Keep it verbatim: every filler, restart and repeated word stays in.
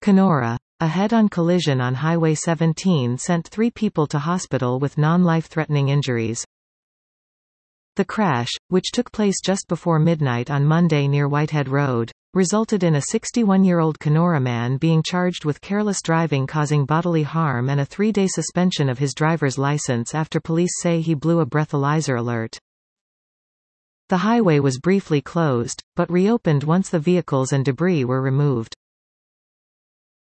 Kenora. A head-on collision on Highway seventeen sent three people to hospital with non-life-threatening injuries. The crash, which took place just before midnight on Monday near Whitehead Road, resulted in a sixty-one-year-old Kenora man being charged with careless driving causing bodily harm and a three-day suspension of his driver's license after police say he blew a breathalyzer alert. The highway was briefly closed, but reopened once the vehicles and debris were removed.